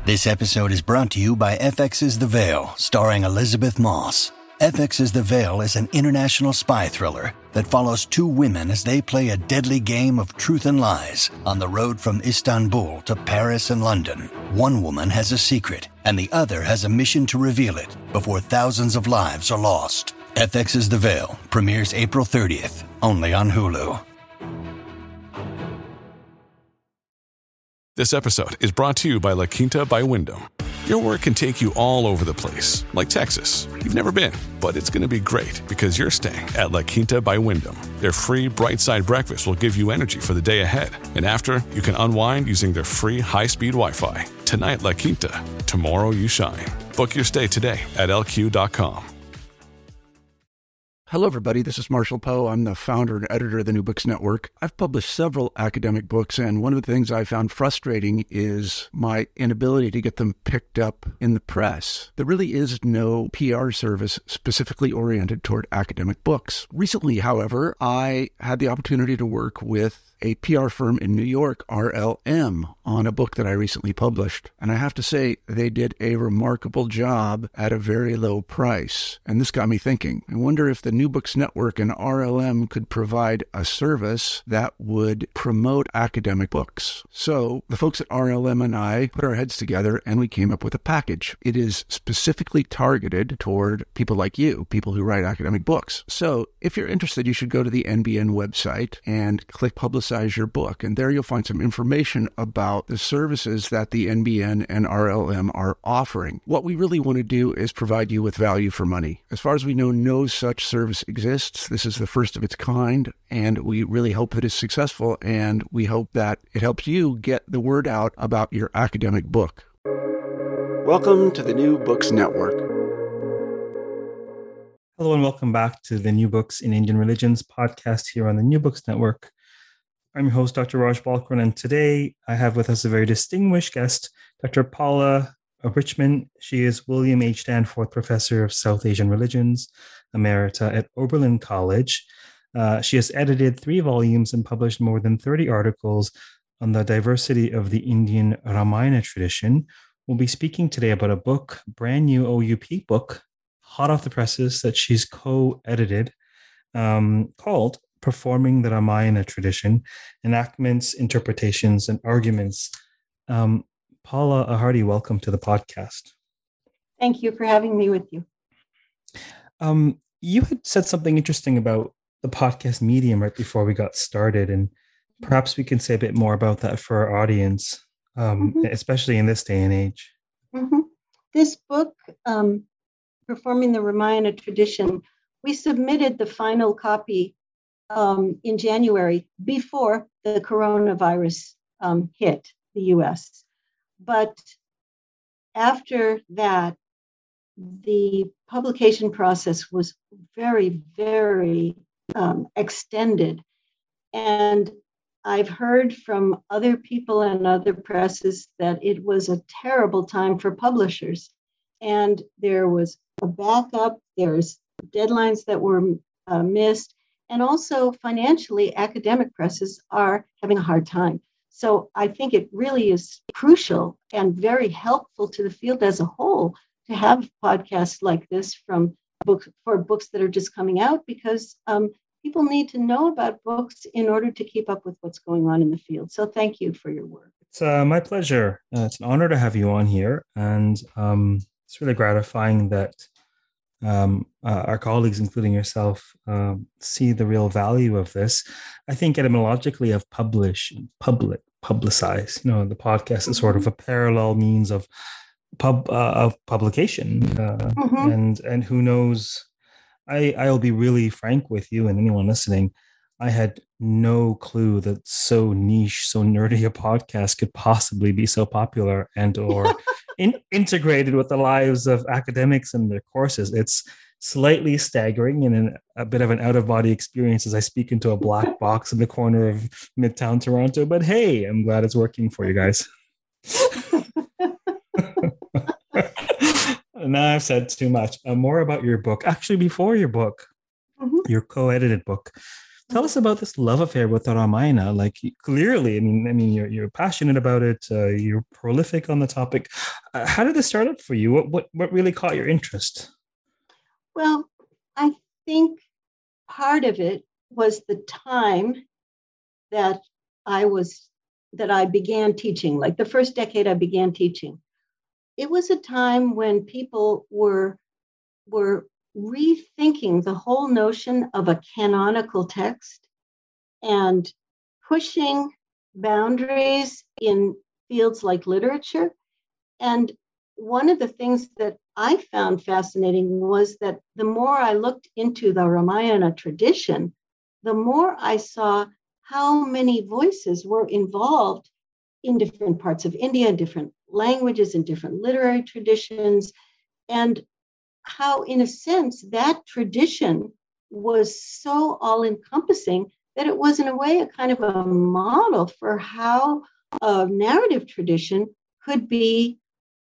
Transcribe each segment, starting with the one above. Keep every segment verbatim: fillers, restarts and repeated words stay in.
This episode is brought to you by F X's The Veil, starring Elizabeth Moss. F X's The Veil is an international spy thriller that follows two women as they play a deadly game of truth and lies on the road from Istanbul to Paris and London. One woman has a secret, and the other has a mission to reveal it before thousands of lives are lost. F X's The Veil premieres April thirtieth, only on Hulu. This episode is brought to you by La Quinta by Wyndham. Your work can take you all over the place, like Texas. You've never been, but it's going to be great because you're staying at La Quinta by Wyndham. Their free Bright Side breakfast will give you energy for the day ahead. And after, you can unwind using their free high-speed Wi-Fi. Tonight, La Quinta. Tomorrow, you shine. Book your stay today at L Q dot com. Hello, everybody. This is Marshall Poe. I'm the founder and editor of the New Books Network. I've published several academic books, and one of the things I found frustrating is my inability to get them picked up in the press. There really is no P R service specifically oriented toward academic books. Recently, however, I had the opportunity to work with a P R firm in New York, R L M, on a book that I recently published. And I have to say, they did a remarkable job at a very low price. And this got me thinking. I wonder if the New Books Network and R L M could provide a service that would promote academic books. So the folks at R L M and I put our heads together and we came up with a package. It is specifically targeted toward people like you, people who write academic books. So if you're interested, you should go to the N B N website and click Publicize your book. And there you'll find some information about the services that the N B N and R L M are offering. What we really want to do is provide you with value for money. As far as we know, no such service exists. This is the first of its kind, and we really hope that it's successful, and we hope that it helps you get the word out about your academic book. Welcome to the New Books Network. Hello and welcome back to the New Books in Indian Religions podcast here on the New Books Network. I'm your host, Doctor Raj Balkaran, and today I have with us a very distinguished guest, Doctor Paula Richman. She is William H. Danforth Professor of South Asian Religions, Emerita at Oberlin College. Uh, she has edited three volumes and published more than thirty articles on the diversity of the Indian Ramayana tradition. We'll be speaking today about a book, brand new O U P book, hot off the presses, that she's co-edited, um, called Performing the Ramayana Tradition, Enactments, Interpretations, and Arguments. Um, Paula, a hearty welcome to the podcast. Thank you for having me with you. Um, you had said something interesting about the podcast medium right before we got started, and perhaps we can say a bit more about that for our audience, um, mm-hmm. especially in this day and age. Mm-hmm. This book, um, Performing the Ramayana Tradition, we submitted the final copy Um, in January before the coronavirus um, hit the U S. But after that, the publication process was very, very um, extended. And I've heard from other people and other presses that it was a terrible time for publishers. And there was a backup, there's deadlines that were uh, missed. And also financially, academic presses are having a hard time. So I think it really is crucial and very helpful to the field as a whole to have podcasts like this from books for books that are just coming out, because um, people need to know about books in order to keep up with what's going on in the field. So thank you for your work. It's uh, my pleasure. Uh, it's an honor to have you on here. And um, it's really gratifying that Um, uh, our colleagues, including yourself, um, see the real value of this. I think etymologically of publish, public, publicize, you know, the podcast is sort of a parallel means of pub uh, of publication. Uh, mm-hmm. And and who knows, I, I'll be really frank with you and anyone listening. I had no clue that so niche, so nerdy a podcast could possibly be so popular and or in, integrated with the lives of academics and their courses. It's slightly staggering and an, a bit of an out-of-body experience as I speak into a black box in the corner of Midtown Toronto. But hey, I'm glad it's working for you guys. Now I've said too much. Uh, more about your book. Actually, before your book, mm-hmm. your co-edited book, Tell us about this love affair with the Ramayana. Like clearly, I mean, I mean, you're you're passionate about it. Uh, you're prolific on the topic. Uh, how did this start up for you? What what what really caught your interest? Well, I think part of it was the time that I was that I began teaching. Like the first decade I began teaching, it was a time when people were were rethinking the whole notion of a canonical text and pushing boundaries in fields like literature. And one of the things that I found fascinating was that the more I looked into the Ramayana tradition, the more I saw how many voices were involved in different parts of India, different languages, and different literary traditions, and how, in a sense, that tradition was so all-encompassing that it was, in a way, a kind of a model for how a narrative tradition could be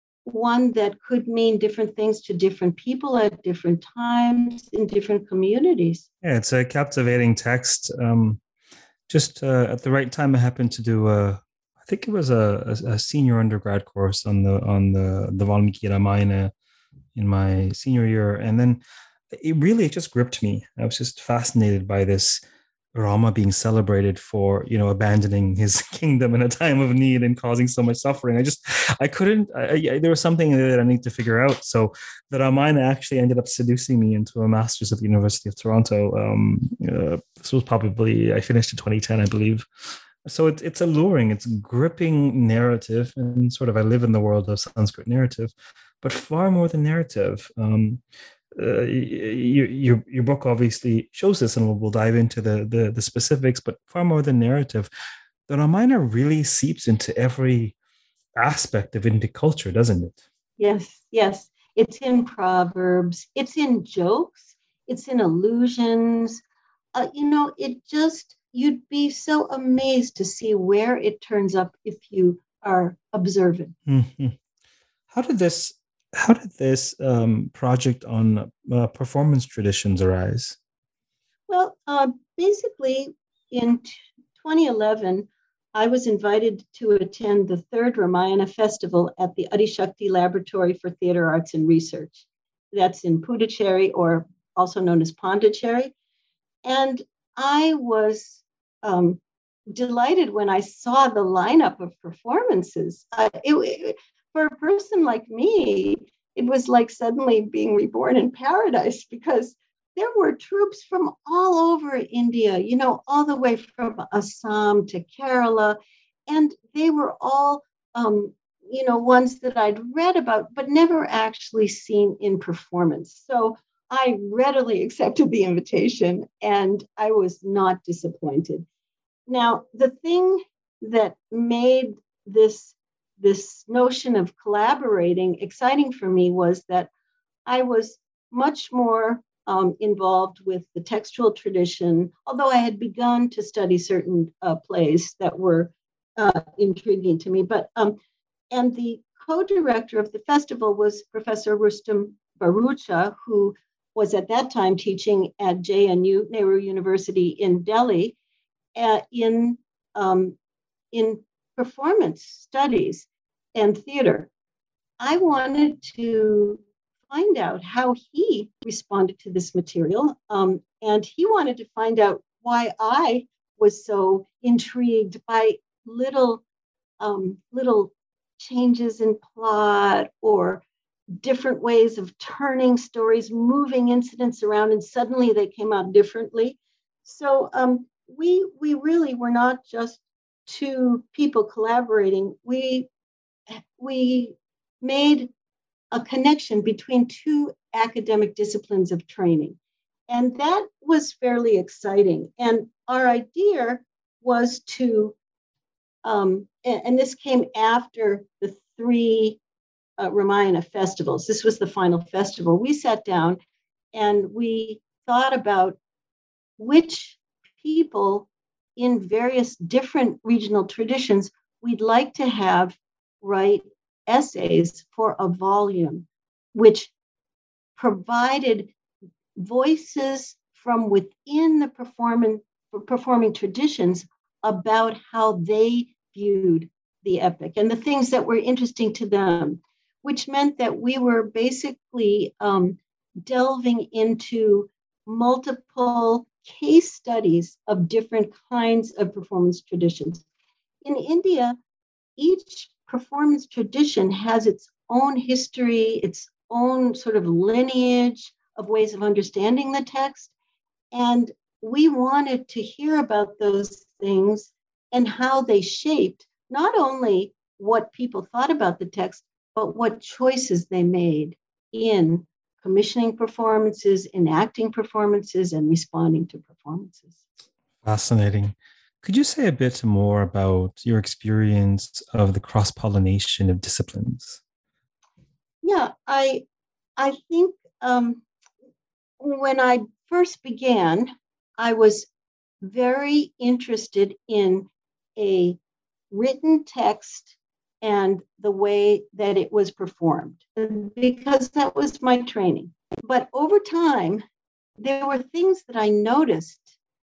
one that could mean different things to different people at different times in different communities. Yeah, it's a captivating text. Um, just uh, at the right time, I happened to do a, I think it was a, a, a senior undergrad course on the on the the Valmiki Ramayana in my senior year, and then it really just gripped me. I was just fascinated by this Rama being celebrated for, you know, abandoning his kingdom in a time of need and causing so much suffering. I just, I couldn't, I, I, there was something that I need to figure out. So the Ramayana actually ended up seducing me into a master's at the University of Toronto. Um, uh, this was probably, I finished in twenty ten, I believe. So it, it's alluring, it's gripping narrative, and sort of I live in the world of Sanskrit narrative, but far more than narrative. Um, uh, your, your your book obviously shows this, and we'll, we'll dive into the, the the specifics. But far more than narrative, the Ramayana really seeps into every aspect of Indic culture, doesn't it? Yes, yes. It's in proverbs. It's in jokes. It's in allusions. Uh, you know, it just you'd be so amazed to see where it turns up if you are observant. Mm-hmm. How did this? How did this um, project on uh, performance traditions arise? Well, uh, basically, in twenty eleven, I was invited to attend the third Ramayana Festival at the Adishakti Laboratory for Theater Arts and Research. That's in Puducherry, or also known as Pondicherry. And I was um, delighted when I saw the lineup of performances. Uh, it, it, for a person like me, it was like suddenly being reborn in paradise, because there were troops from all over India, you know, all the way from Assam to Kerala. And they were all, um, you know, ones that I'd read about, but never actually seen in performance. So I readily accepted the invitation, and I was not disappointed. Now, the thing that made this, this notion of collaborating exciting for me was that I was much more um, involved with the textual tradition, although I had begun to study certain uh, plays that were uh, intriguing to me. But um, and the co-director of the festival was Professor Rustam Bharucha, who was at that time teaching at J N U, Nehru University in Delhi, uh, in, um, in performance studies and theater. I wanted to find out how he responded to this material, um, and he wanted to find out why I was so intrigued by little, um, little changes in plot or different ways of turning stories, moving incidents around, and suddenly they came out differently. So um, we we really were not just two people collaborating. We we made a connection between two academic disciplines of training, and that was fairly exciting. And our idea was to, um, and, and this came after the three Uh, Ramayana festivals. This was the final festival. We sat down and we thought about which people in various different regional traditions we'd like to have write essays for a volume, which provided voices from within the performance performing traditions about how they viewed the epic and the things that were interesting to them, which meant that we were basically um, delving into multiple case studies of different kinds of performance traditions. In India, each performance tradition has its own history, its own sort of lineage of ways of understanding the text. And we wanted to hear about those things and how they shaped not only what people thought about the text, but what choices they made in commissioning performances, enacting performances, and responding to performances. Fascinating. Could you say a bit more about your experience of the cross-pollination of disciplines? Yeah, I I think um, when I first began, I was very interested in a written text and the way that it was performed, because that was my training. But over time, there were things that I noticed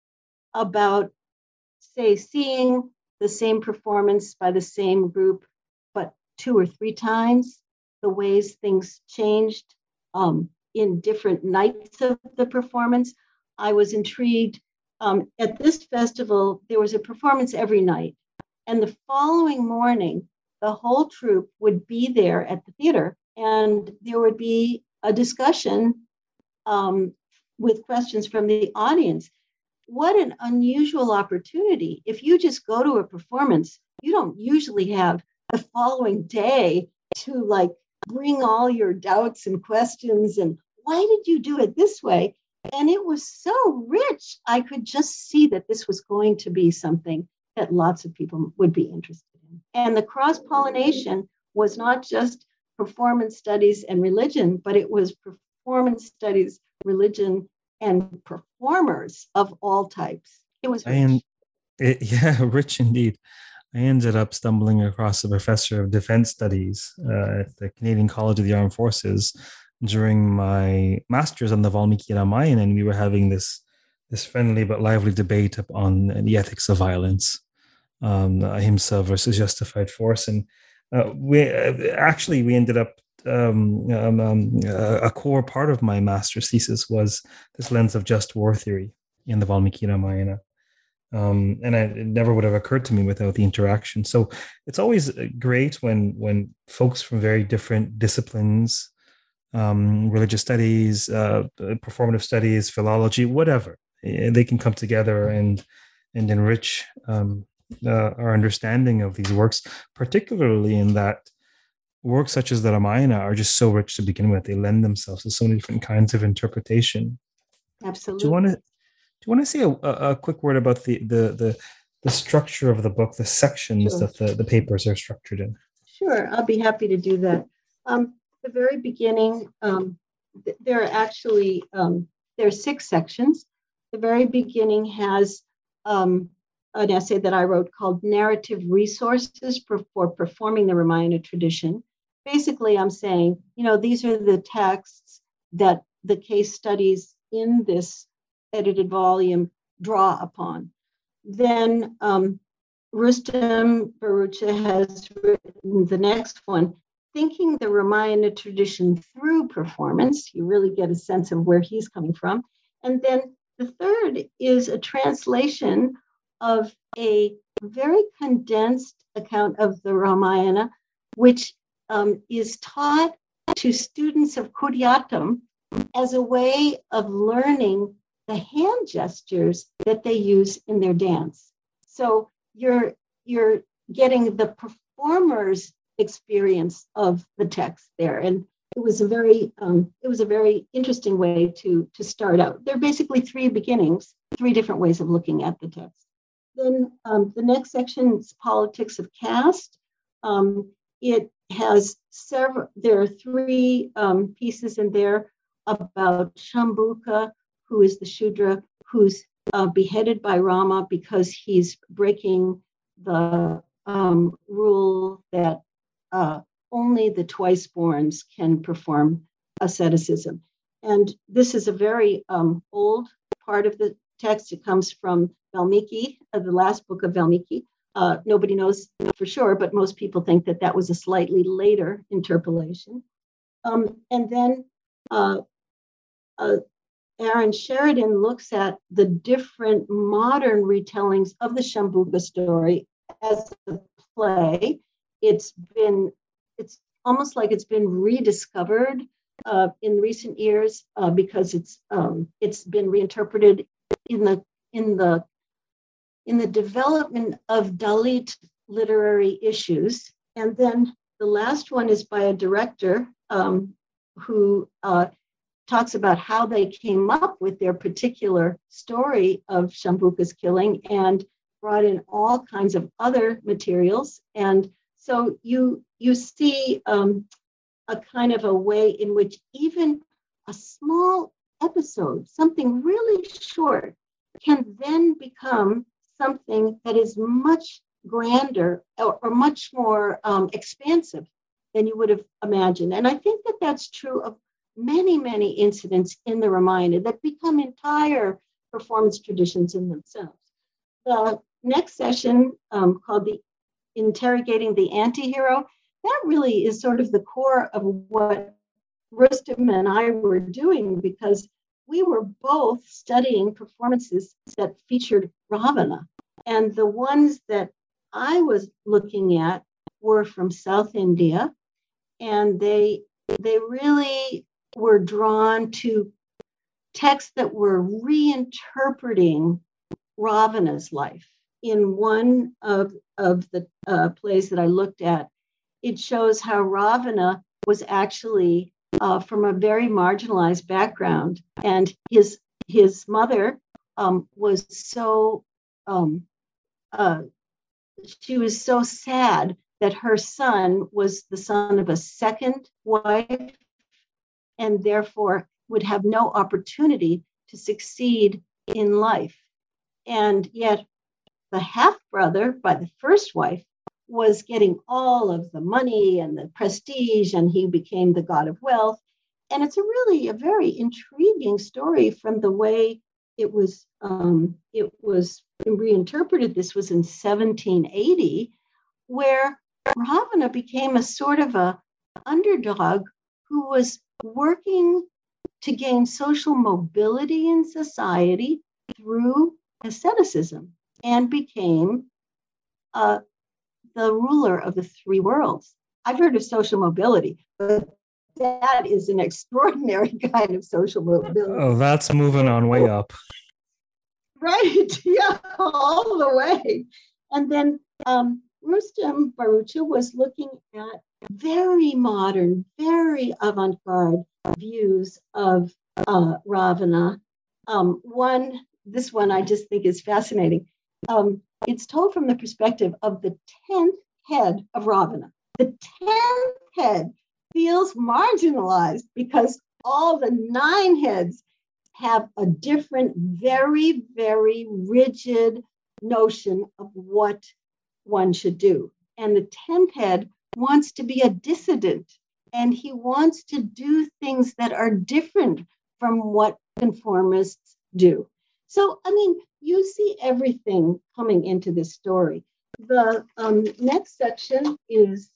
about, say, seeing the same performance by the same group, but two or three times, the ways things changed um, in different nights of the performance. I was intrigued. Um, at this festival, there was a performance every night. And the following morning, the whole troupe would be there at the theater, and there would be a discussion um, with questions from the audience. What an unusual opportunity. If you just go to a performance, you don't usually have the following day to like bring all your doubts and questions and why did you do it this way? And it was so rich. I could just see that this was going to be something that lots of people would be interested in. And the cross-pollination was not just performance studies and religion, but it was performance studies, religion, and performers of all types. It was rich. And it, yeah, rich indeed. I ended up stumbling across a professor of defense studies uh, at the Canadian College of the Armed Forces during my master's on the Valmiki Ramayana, and we were having this this friendly but lively debate on the ethics of violence, um, ahimsa versus justified force, and uh, we uh, actually we ended up um, um, um, a core part of my master's thesis was this lens of just war theory in the Valmiki Ramayana. Um, and I, it never would have occurred to me without the interaction. So it's always great when when folks from very different disciplines, um, religious studies, uh, performative studies, philology, whatever, they can come together and and enrich um, uh, our understanding of these works, particularly in that works such as the Ramayana are just so rich to begin with. They lend themselves to so many different kinds of interpretation. Absolutely. Do you want to do you want to say a, a quick word about the the the the structure of the book, the sections sure. that the, the papers are structured in? Sure, I'll be happy to do that. Um, the very beginning, um, th- there are actually um, there are six sections. The very beginning has um, an essay that I wrote called Narrative Resources for, for Performing the Ramayana Tradition. Basically, I'm saying, you know, these are the texts that the case studies in this edited volume draw upon. Then um, Rustam Bharucha has written the next one, Thinking the Ramayana Tradition Through Performance. You really get a sense of where he's coming from. And then the third is a translation of a very condensed account of the Ramayana, which um, is taught to students of Kudyatam as a way of learning the hand gestures that they use in their dance. So you're you're getting the performer's experience of the text there, and it was a very um, it was a very interesting way to to start out. There are basically three beginnings, three different ways of looking at the text. Then um, the next section is Politics of Caste. Um, it has several. There are three um, pieces in there about Shambuka, who is the Shudra, who's uh, beheaded by Rama because he's breaking the um, rule that uh, only the twice-borns can perform asceticism. And this is a very um, old part of the text. It comes from Valmiki, uh, the last book of Valmiki. Uh, nobody knows for sure, but most people think that that was a slightly later interpolation. Um, and then uh, uh, Aaron Sheridan looks at the different modern retellings of the Shambuka story as a play. It's been, it's almost like it's been rediscovered uh, in recent years uh, because it's um, it's been reinterpreted in the in the in the development of Dalit literary issues. And then the last one is by a director um, who uh, talks about how they came up with their particular story of Shambuka's killing and brought in all kinds of other materials. And so you, you see um, a kind of a way in which even a small episode, something really short, can then become something that is much grander or, or much more um, expansive than you would have imagined. And I think that that's true of many, many incidents in the Ramayana that become entire performance traditions in themselves. The next session, um, called the Interrogating the Antihero, that really is sort of the core of what Rustam and I were doing, because we were both studying performances that featured Ravana. And the ones that I was looking at were from South India, and they they really were drawn to texts that were reinterpreting Ravana's life. In one of, of the uh, plays that I looked at, it shows how Ravana was actually uh, from a very marginalized background, and his his mother um, was so um, uh, she was so sad that her son was the son of a second wife, and therefore would have no opportunity to succeed in life. And yet the half-brother by the first wife was getting all of the money and the prestige, and he became the god of wealth. And it's a really a very intriguing story from the way it was um, it was reinterpreted. This was in seventeen eighty, where Ravana became a sort of a underdog who was working to gain social mobility in society through asceticism, and became uh, the ruler of the three worlds. I've heard of social mobility, but that is an extraordinary kind of social mobility. Oh, that's moving on way up. Right, yeah, all the way. And then um, Rustam Bharucha was looking at very modern, very avant-garde views of uh, Ravana. Um, one, this one I just think is fascinating. Um, it's told from the perspective of the tenth head of Ravana. The tenth head feels marginalized because all the nine heads have a different, very, very rigid notion of what one should do. And the tenth head wants to be a dissident, and he wants to do things that are different from what conformists do. So, I mean, you see everything coming into this story. The um, next section is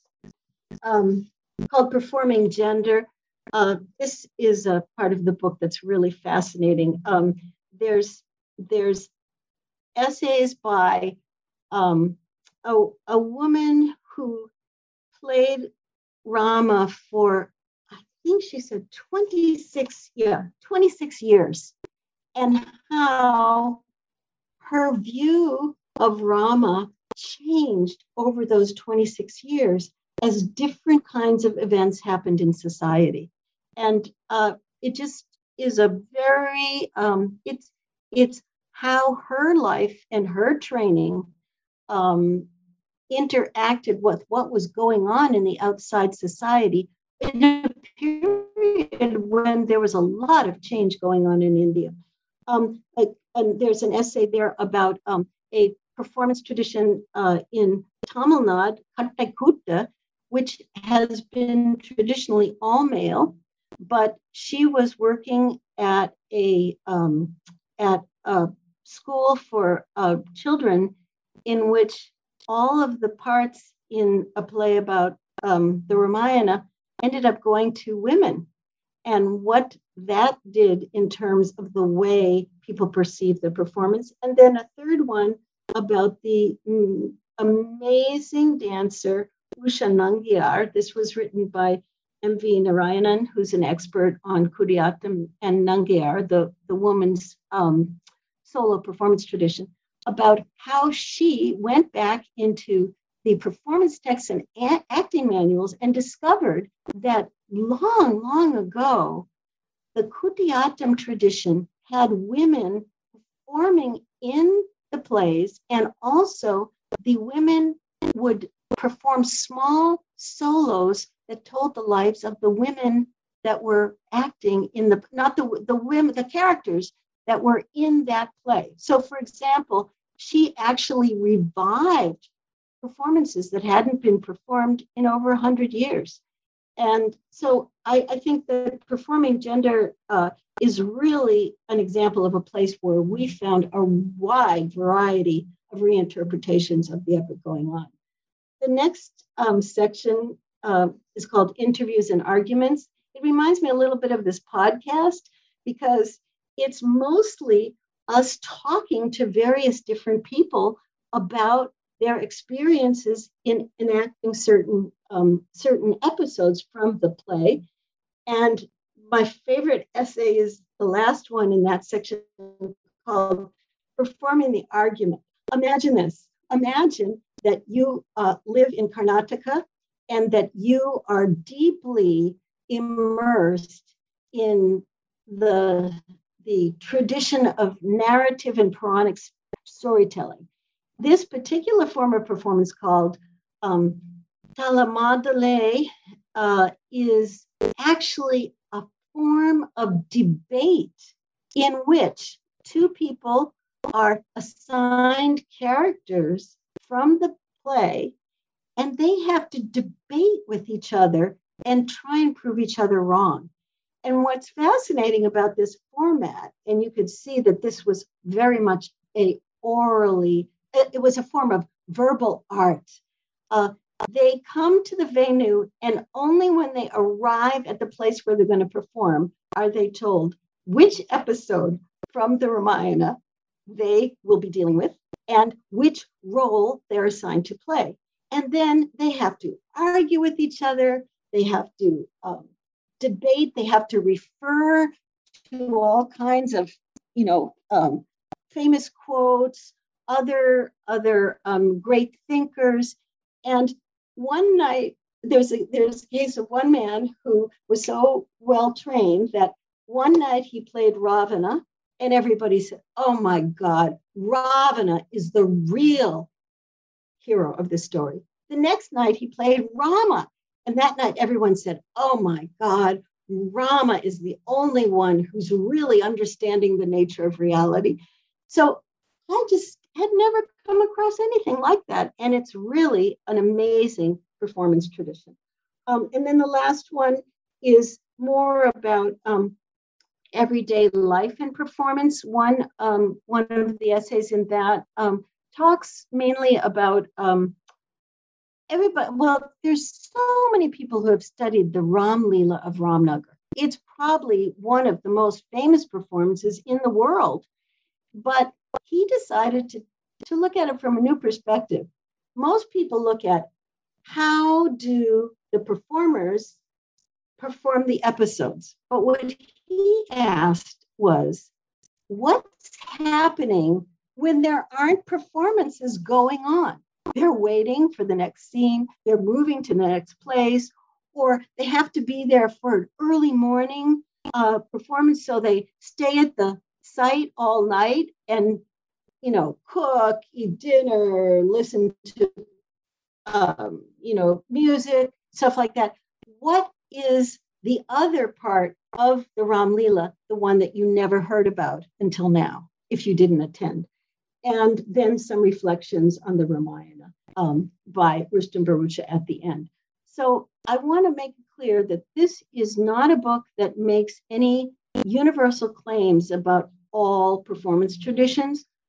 um, called Performing Gender. Uh, this is a part of the book that's really fascinating. Um, there's there's essays by um, a, a woman who played Rama for, I think she said twenty-six, yeah, twenty-six years, and how her view of Rama changed over those twenty-six years as different kinds of events happened in society. And uh, it just is a very, um, it's, it's how her life and her training um, interacted with what was going on in the outside society in a period when there was a lot of change going on in India. Um, like, and there's an essay there about um, a performance tradition uh, in Tamil Nadu, Kattai, which has been traditionally all male, but she was working at a um, at a school for uh, children in which all of the parts in a play about um, the Ramayana ended up going to women, and what that did in terms of the way people perceive the performance. And then a third one about the mm, amazing dancer Usha Nangiar. This was written by M V Narayanan, who's an expert on Kudiyattam and Nangiar, the, the woman's um, solo performance tradition, about how she went back into the performance texts and a- acting manuals and discovered that long, long ago, the Kudiyattam tradition had women performing in the plays, and also the women would perform small solos that told the lives of the women that were acting in the, not the, the women, the characters that were in that play. So for example, she actually revived performances that hadn't been performed in over a hundred years. And so I, I think that performing gender uh, is really an example of a place where we found a wide variety of reinterpretations of the epic going on. The next um, section uh, is called Interviews and Arguments. It reminds me a little bit of this podcast because it's mostly us talking to various different people about their experiences in enacting certain um, certain episodes from the play. And my favorite essay is the last one in that section called Performing the Argument. Imagine this. Imagine that you uh, live in Karnataka and that you are deeply immersed in the, the tradition of narrative and Puranic storytelling. This particular form of performance called um, Talamadale uh, is actually a form of debate in which two people are assigned characters from the play, and they have to debate with each other and try and prove each other wrong. And what's fascinating about this format, and you could see that this was very much a orally, it was a form of verbal art. Uh, they come to the venue, and only when they arrive at the place where they're going to perform are they told which episode from the Ramayana they will be dealing with and which role they're assigned to play. And then they have to argue with each other. They have to um, debate. They have to refer to all kinds of, you know, um, famous quotes, other other um, great thinkers. And one night, there's a there's a case of one man who was so well trained that one night he played Ravana, and everybody said, "Oh my God, Ravana is the real hero of the story." The next night he played Rama, and that night everyone said, "Oh my God, Rama is the only one who's really understanding the nature of reality." So I just had never come across anything like that. And it's really an amazing performance tradition. Um, and then the last one is more about um, everyday life and performance. One, um, one of the essays in that um, talks mainly about um, everybody. Well, there's so many people who have studied the Ram Leela of Ramnagar. It's probably one of the most famous performances in the world. But he decided to, to look at it from a new perspective. Most people look at how do the performers perform the episodes. But what he asked was, what's happening when there aren't performances going on? They're waiting for the next scene, they're moving to the next place, or they have to be there for an early morning uh, performance, so they stay at the site all night and, you know, cook, eat dinner, listen to, um, you know, music, stuff like that. What is the other part of the Ram Leela, the one that you never heard about until now, if you didn't attend? And then some reflections on the Ramayana um, by Rustom Bharucha at the end. So I want to make it clear that this is not a book that makes any universal claims about all performance traditions,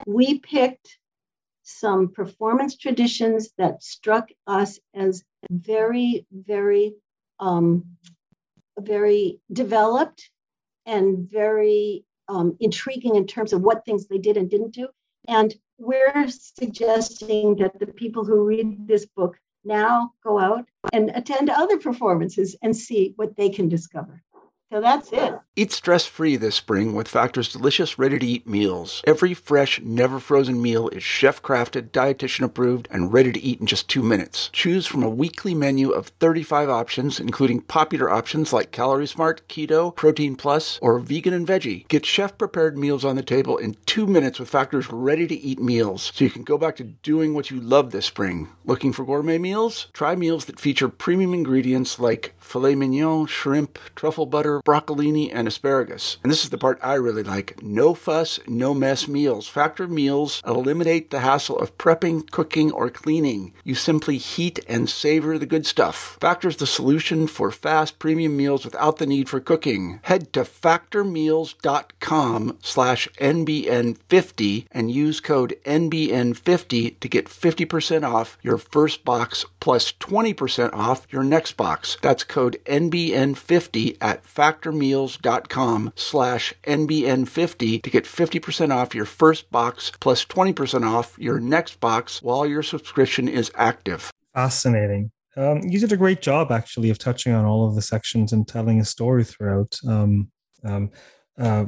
we picked some performance traditions that struck us as very, very, um, very developed and very um, intriguing in terms of what things they did and didn't do. And we're suggesting that the people who read this book now go out and attend other performances and see what they can discover. So that's it. Eat stress-free this spring with Factor's delicious, ready-to-eat meals. Every fresh, never-frozen meal is chef-crafted, dietitian-approved, and ready to eat in just two minutes. Choose from a weekly menu of thirty-five options, including popular options like Calorie Smart, Keto, Protein Plus, or Vegan and Veggie. Get chef-prepared meals on the table in two minutes with Factor's ready-to-eat meals, so you can go back to doing what you love this spring. Looking for gourmet meals? Try meals that feature premium ingredients like filet mignon, shrimp, truffle butter, broccolini, and asparagus. And this is the part I really like. No fuss, no mess meals. Factor meals eliminate the hassle of prepping, cooking, or cleaning. You simply heat and savor the good stuff. Factor's the solution for fast premium meals without the need for cooking. Head to factormeals.com slash NBN50 and use code N B N fifty to get fifty percent off your first box plus twenty percent off your next box. That's code N B N fifty at factormeals.com slash NBN50 to get fifty percent off your first box plus twenty percent off your next box while your subscription is active. Fascinating. Um, you did a great job, actually, of touching on all of the sections and telling a story throughout. Um, um, uh,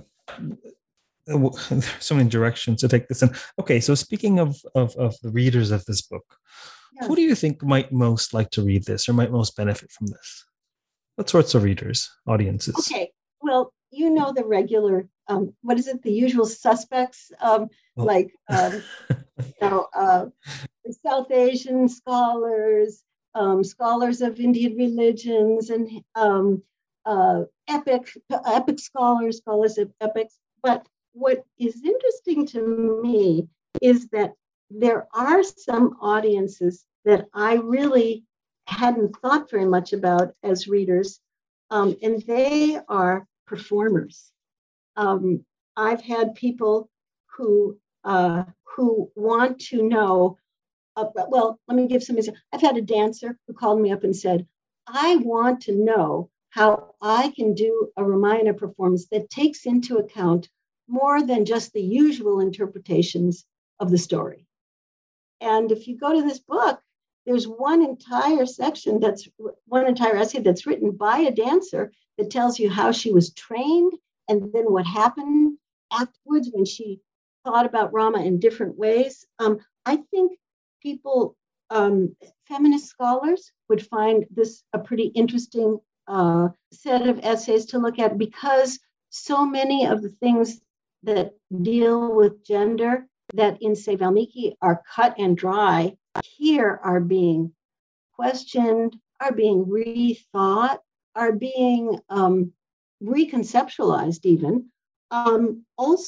there's so many directions to take this in. Okay, so speaking of, of, of the readers of this book, yeah. Who do you think might most like to read this or might most benefit from this? What sorts of readers, audiences? Okay, well, you know the regular, um, what is it, the usual suspects, um, oh. like um, you know, uh, South Asian scholars, um, scholars of Indian religions, and um, uh, epic, epic scholars, scholars of epics. But what is interesting to me is that there are some audiences that I really hadn't thought very much about as readers, um, and they are performers. Um, I've had people who uh, who want to know, uh, well, let me give some examples. I've had a dancer who called me up and said, I want to know how I can do a Ramayana performance that takes into account more than just the usual interpretations of the story. And if you go to this book, there's one entire section that's one entire essay that's written by a dancer that tells you how she was trained and then what happened afterwards when she thought about Rama in different ways. Um, I think people, um, feminist scholars, would find this a pretty interesting uh, set of essays to look at, because so many of the things that deal with gender that in, say, Valmiki are cut and dry, here are being questioned, are being rethought, are being um, reconceptualized even. Um,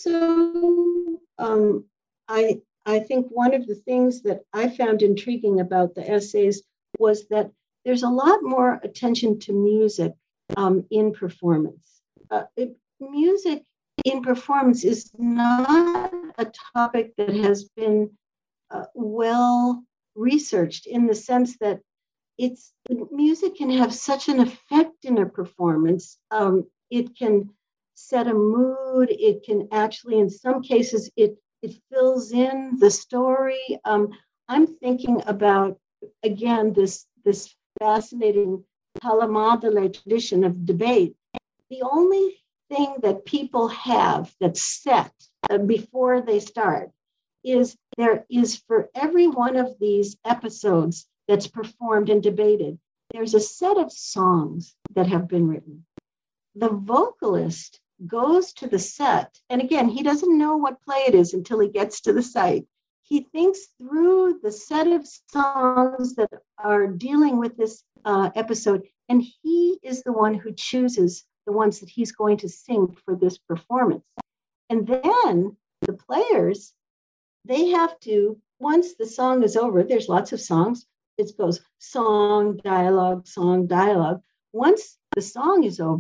also, um, I, I think one of the things that I found intriguing about the essays was that there's a lot more attention to music um, in performance. Uh, it, music in performance is not a topic that has been uh, well researched, in the sense that it's music can have such an effect in a performance. Um, it can set a mood. It can actually, in some cases, it it fills in the story. Um, I'm thinking about, again, this this fascinating Halamadale tradition of debate. The only thing that people have that's set uh, before they start is there is, for every one of these episodes that's performed and debated, there's a set of songs that have been written. The vocalist goes to the set, and again, he doesn't know what play it is until he gets to the site. He thinks through the set of songs that are dealing with this uh, episode, and he is the one who chooses the ones that he's going to sing for this performance. And then the players, they have to, once the song is over, there's lots of songs, it goes song, dialogue, song, dialogue. Once the song is over,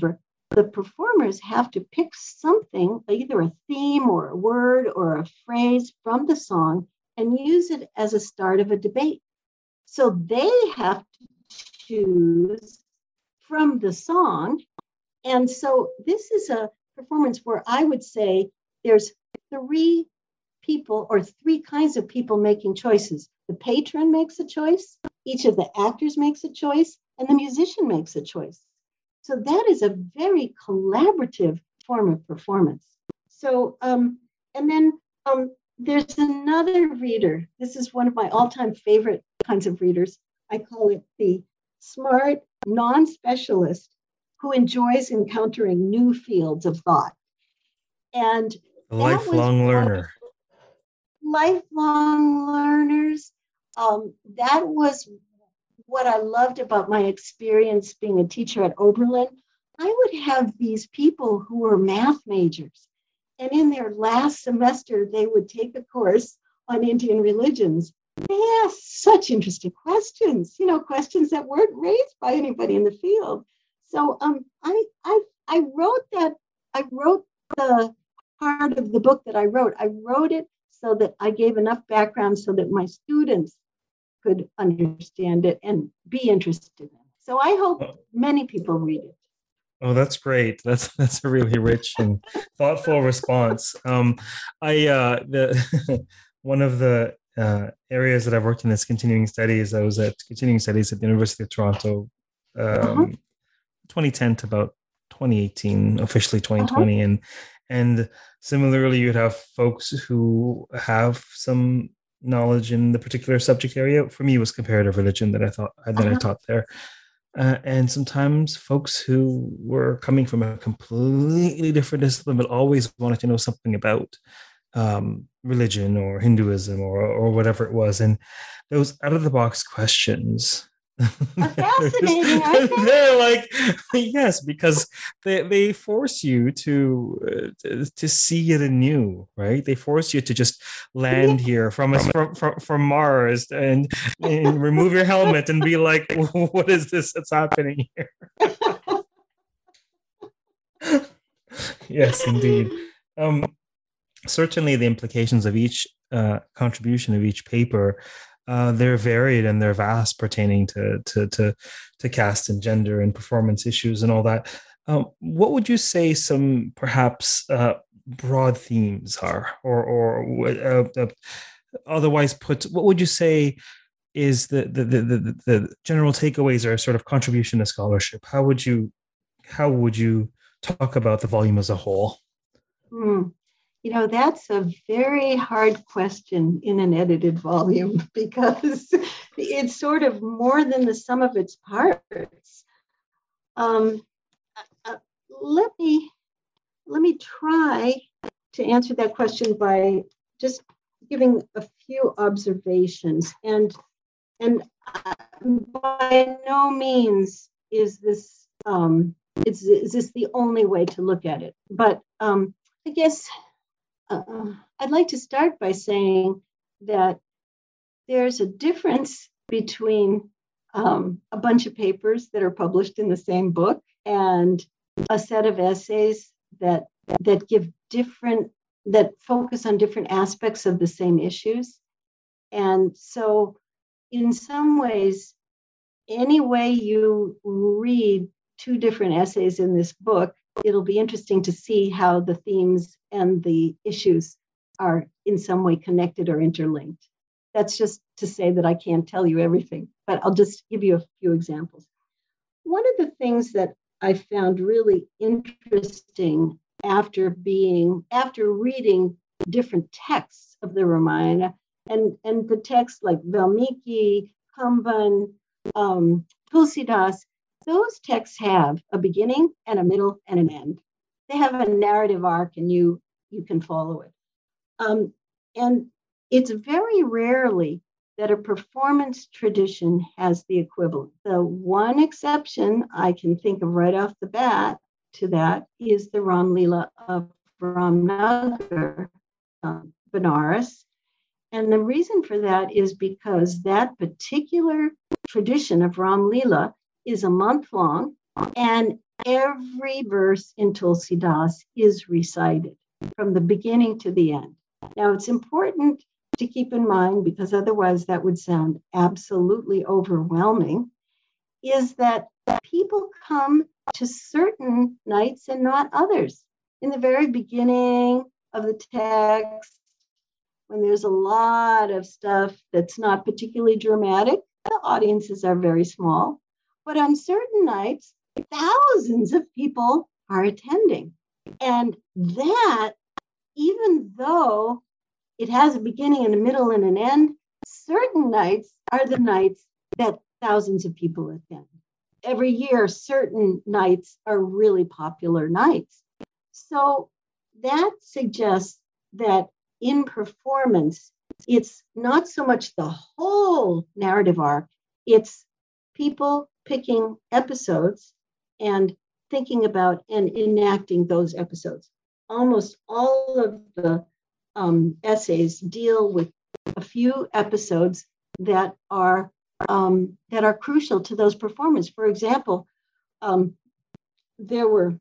the performers have to pick something, either a theme or a word or a phrase from the song, and use it as a start of a debate. So they have to choose from the song. And so this is a performance where I would say there's three people or three kinds of people making choices. The patron makes a choice, each of the actors makes a choice, and the musician makes a choice. So that is a very collaborative form of performance. So, um, and then um, there's another reader. This is one of my all-time favorite kinds of readers. I call it the smart non-specialist who enjoys encountering new fields of thought. And a lifelong learner. Lifelong learners. Um, that was what I loved about my experience being a teacher at Oberlin. I would have these people who were math majors, and in their last semester, they would take a course on Indian religions. They asked such interesting questions, you know, questions that weren't raised by anybody in the field. So um, I, I, I wrote that, I wrote the part of the book that I wrote. I wrote it so that I gave enough background so that my students could understand it and be interested in it. So I hope many people read it. Oh, that's great. That's that's a really rich and thoughtful response. Um, I uh, the one of the uh, areas that I've worked in is continuing studies. I was at continuing studies at the University of Toronto, um, uh-huh. twenty ten to about twenty eighteen, officially twenty twenty, uh-huh. and and similarly, you'd have folks who have some knowledge in the particular subject area. For me, it was comparative religion that I thought that uh-huh. I taught there. Uh, and sometimes folks who were coming from a completely different discipline, but always wanted to know something about um, religion or Hinduism or or whatever it was. And those out of the box questions fascinating. Aren't they? They're like, yes, because they, they force you to, uh, to see it anew, right? They force you to just land yeah. here from, a, from, from from Mars and, and remove your helmet and be like, what is this that's happening here? Yes, indeed. Um, certainly the implications of each uh, contribution of each paper, Uh, they're varied and they're vast, pertaining to to to to caste and gender and performance issues and all that. Um, what would you say some perhaps uh, broad themes are, or or uh, uh, otherwise put, what would you say is the the, the the the general takeaways or sort of contribution to scholarship? How would you how would you talk about the volume as a whole? Hmm. You know, that's a very hard question in an edited volume because it's sort of more than the sum of its parts. Um, uh, let me let me try to answer that question by just giving a few observations. And and uh, by no means is this um, is, is this the only way to look at it. But um, I guess. Uh, I'd like to start by saying that there's a difference between um, a bunch of papers that are published in the same book and a set of essays that that give different, that focus on different aspects of the same issues. And so in some ways, any way you read two different essays in this book, it'll be interesting to see how the themes and the issues are in some way connected or interlinked. That's just to say that I can't tell you everything, but I'll just give you a few examples. One of the things that I found really interesting after being, after reading different texts of the Ramayana, and, and the texts like Valmiki, Kamban, um, Tulsidas, those texts have a beginning and a middle and an end. They have a narrative arc and you, you can follow it. Um, and it's very rarely that a performance tradition has the equivalent. The one exception I can think of right off the bat to that is the Ram Leela of Ramnagar, um, Benares. And the reason for that is because that particular tradition of Ram Leela is a month long. And every verse in Tulsidas is recited from the beginning to the end. Now, it's important to keep in mind, because otherwise that would sound absolutely overwhelming, is that people come to certain nights and not others. In the very beginning of the text, when there's a lot of stuff that's not particularly dramatic, the audiences are very small. But on certain nights, thousands of people are attending. And that, even though it has a beginning and a middle and an end, certain nights are the nights that thousands of people attend. Every year, certain nights are really popular nights. So that suggests that in performance, it's not so much the whole narrative arc, it's people picking episodes and thinking about and enacting those episodes. Almost all of the um, essays deal with a few episodes that are um, that are crucial to those performances. For example, um, there were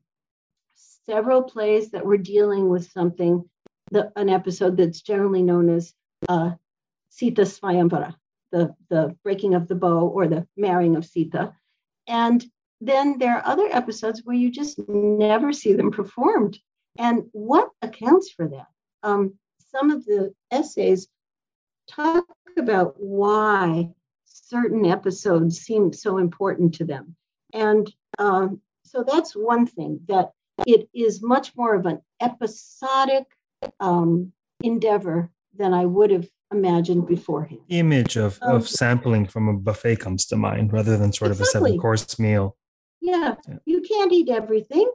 several plays that were dealing with something, the, an episode that's generally known as uh, Sita Swayamvara, the, the breaking of the bow or the marrying of Sita. And then there are other episodes where you just never see them performed. And what accounts for that? Um, some of the essays talk about why certain episodes seem so important to them. And um, so that's one thing, that it is much more of an episodic um, endeavor than I would have imagined beforehand. The image of, um, of sampling from a buffet comes to mind rather than sort exactly. of a seven-course meal. Yeah, yeah, you can't eat everything.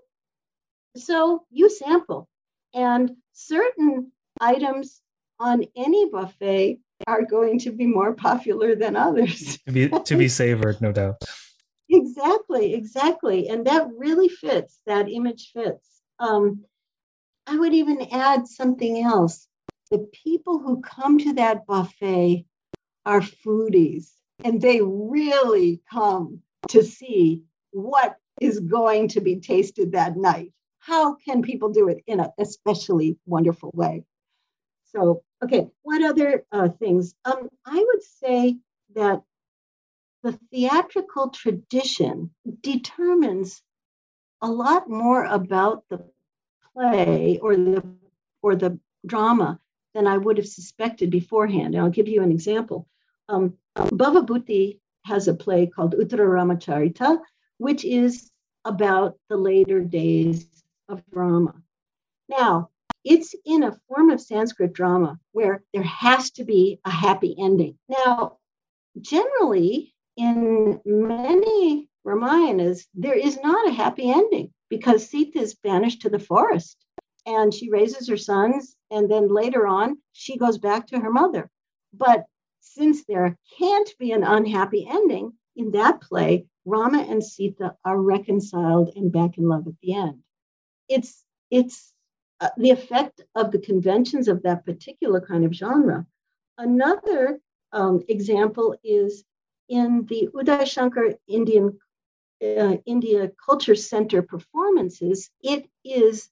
So you sample. And certain items on any buffet are going to be more popular than others. To be, to be savored, no doubt. Exactly, exactly. And that really fits, that image fits. Um, I would even add something else. The people who come to that buffet are foodies, and they really come to see what is going to be tasted that night. How can people do it in an especially wonderful way? So, okay, what other uh, things? Um, I would say that the theatrical tradition determines a lot more about the play or the or the drama than I would have suspected beforehand. And I'll give you an example. Um, Bhavabhuti has a play called Uttara Ramacharita, which is about the later days of Rama. Now, it's in a form of Sanskrit drama where there has to be a happy ending. Now, generally, in many Ramayanas, there is not a happy ending because Sita is banished to the forest and she raises her sons, and then later on, she goes back to her mother. But since there can't be an unhappy ending, in that play, Rama and Sita are reconciled and back in love at the end. It's, it's uh, the effect of the conventions of that particular kind of genre. Another um, example is in the Uday Shankar Indian uh, India Culture Center performances. It is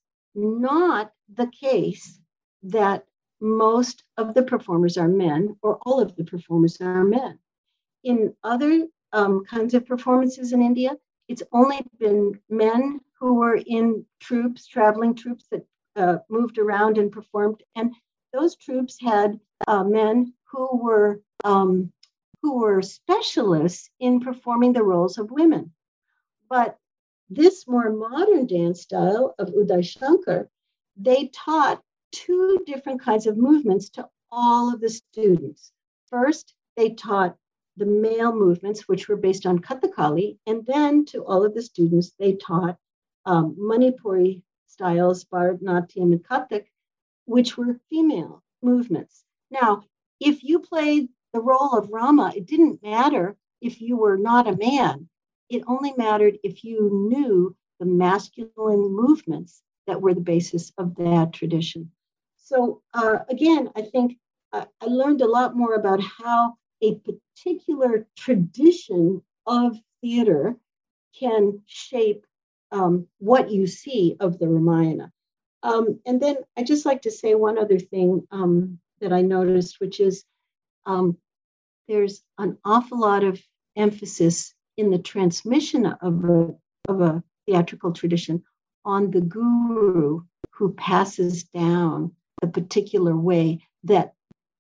not the case that most of the performers are men or all of the performers are men. In other um, kinds of performances in India, it's only been men who were in troops, traveling troops that uh, moved around and performed. And those troops had uh, men who were um, who were specialists in performing the roles of women. But this more modern dance style of Uday Shankar, they taught two different kinds of movements to all of the students. First, they taught the male movements, which were based on Kathakali, and then to all of the students, they taught um, Manipuri styles, Bharatanatyam and Kathak, which were female movements. Now, if you played the role of Rama, it didn't matter if you were not a man. It only mattered if you knew the masculine movements that were the basis of that tradition. So uh, again, I think uh, I learned a lot more about how a particular tradition of theater can shape um, what you see of the Ramayana. Um, and then I just like to say one other thing um, that I noticed, which is um, there's an awful lot of emphasis in the transmission of a, of a theatrical tradition on the guru who passes down the particular way that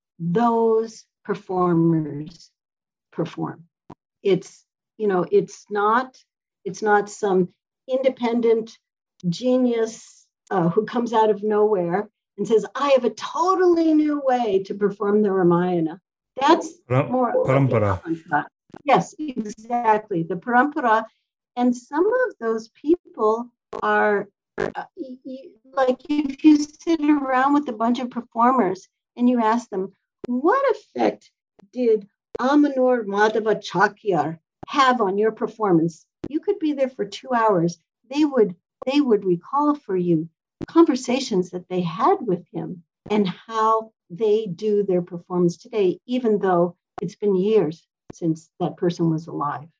those performers perform. It's, you know, it's not, it's not some independent genius uh, who comes out of nowhere and says, I have a totally new way to perform the Ramayana. That's Param- more parampara. Like yes, exactly. The parampara. And some of those people are uh, you, like, if you sit around with a bunch of performers and you ask them, what effect did Amanur Madhava Chakyar have on your performance? You could be there for two hours. They would they would recall for you conversations that they had with him and how they do their performance today, even though it's been years since that person was alive.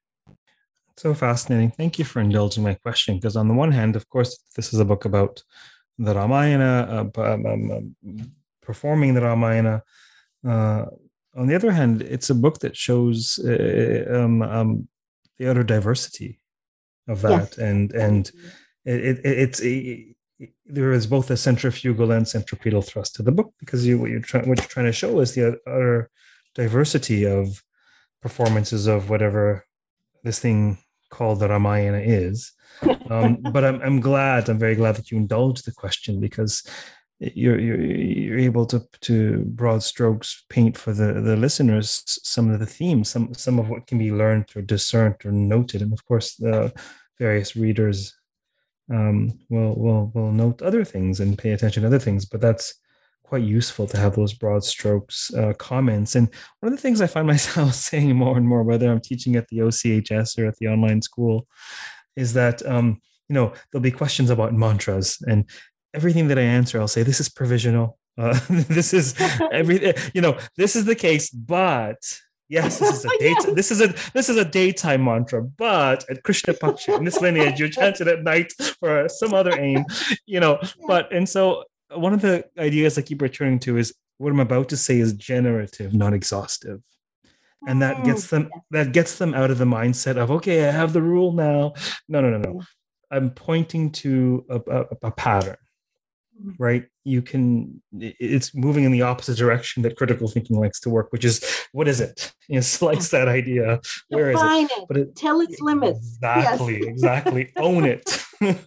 So fascinating. Thank you for indulging my question, because on the one hand, of course, this is a book about the Ramayana, uh, um, um, performing the Ramayana. Uh, on the other hand, it's a book that shows uh, um, um, the utter diversity of that, yes. and and it, it, it's it, it, there is both a centrifugal and centripetal thrust to the book, because you what you're trying what you're trying to show is the utter diversity of performances of whatever this thing called the Ramayana is. Um, but I'm I'm glad, I'm very glad that you indulged the question, because you're you're you're able to to broad strokes paint for the the listeners some of the themes, some some of what can be learned or discerned or noted, and of course the various readers um, will will will note other things and pay attention to other things. But that's quite useful to have those broad strokes uh, comments. And one of the things I find myself saying more and more, whether I'm teaching at the O C H S or at the online school, is that um, you know, there'll be questions about mantras, and everything that I answer, I'll say, this is provisional. Uh, this is every, you know, this is the case, but yes, this is a day, yes. this is a this is a daytime mantra. But at Krishna Paksha, in this lineage, you chant it at night for some other aim, you know. But and so one of the ideas I keep returning to is what I'm about to say is generative, not exhaustive. And that gets them that gets them out of the mindset of, okay, I have the rule now. No, no, no, no. I'm pointing to a, a, a pattern, right? You can, it's moving in the opposite direction that critical thinking likes to work, which is, what is it? You know, slice that idea. Where Define is it? it. But it, tell its limits. Exactly, yes. exactly. Own it.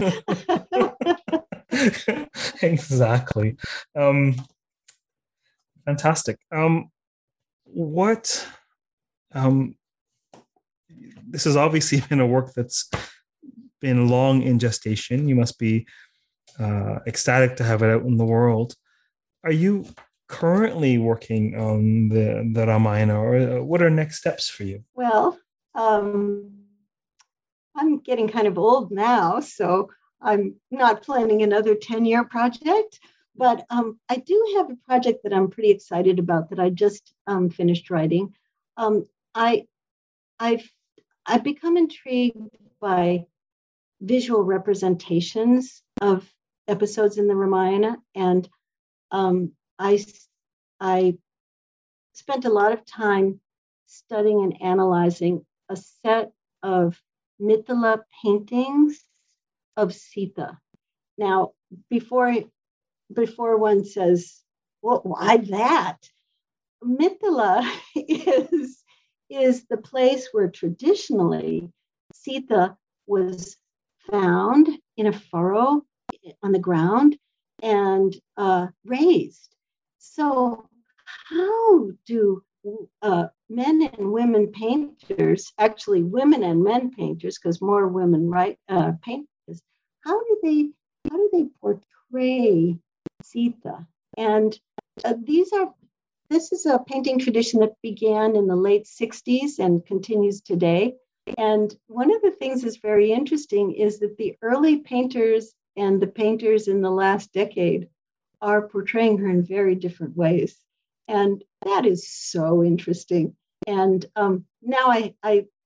Exactly. Um, fantastic. Um, what, um, this has obviously been a work that's been long in gestation. You must be uh, ecstatic to have it out in the world. Are you currently working on the, the Ramayana, or what are next steps for you? Well, um, I'm getting kind of old now, so I'm not planning another ten-year project, but um, I do have a project that I'm pretty excited about that I just um, finished writing. Um, I, I've, I've become intrigued by visual representations of episodes in the Ramayana, and um, I, I spent a lot of time studying and analyzing a set of Mithila paintings of Sita. Now, before, before one says, well, why that? Mithila is, is the place where traditionally Sita was found in a furrow on the ground and uh, raised. So how do uh, men and women painters, actually women and men painters, because more women write uh, paint this, how do they how do they portray Sita? And uh, these are this is a painting tradition that began in the late sixties and continues today. And one of the things that's very interesting is that the early painters and the painters in the last decade are portraying her in very different ways. And that is so interesting. And um, now I, I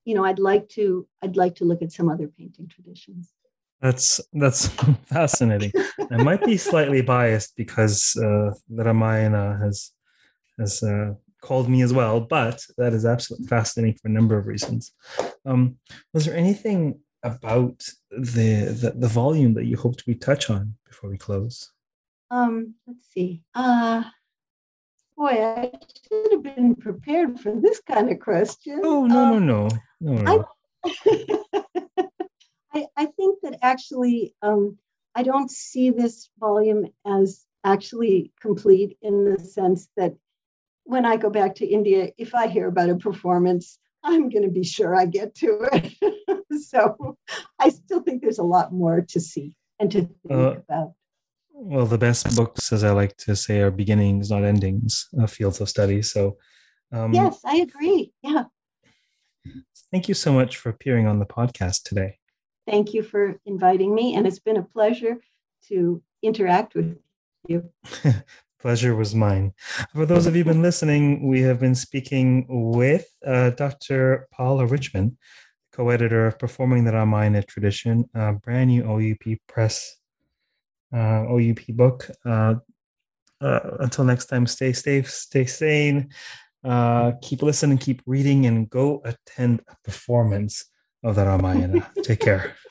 you know, I'd like to, I'd like to look at some other painting traditions. That's that's fascinating. I might be slightly biased because uh, the Ramayana has has uh, called me as well, but that is absolutely fascinating for a number of reasons. Um, was there anything about the, the the volume that you hoped we touch on before we close? Um, let's see. Uh, boy, I should have been prepared for this kind of question. Oh no um, no no no no. I, I, I think that actually, um, I don't see this volume as actually complete in the sense that when I go back to India, if I hear about a performance, I'm going to be sure I get to it. So I still think there's a lot more to see and to think uh, about. Well, the best books, as I like to say, are beginnings, not endings, uh, fields of study. So, um, yes, I agree. Yeah. Thank you so much for appearing on the podcast today. Thank you for inviting me, and it's been a pleasure to interact with you. Pleasure was mine. For those of you who've been listening, we have been speaking with uh, Doctor Paula Richman, co-editor of Performing the Ramayana Tradition, a brand new O U P Press, uh, O U P book. Uh, uh, until next time, stay safe, stay sane, uh, keep listening, keep reading, and go attend a performance of the Ramayana. Take care.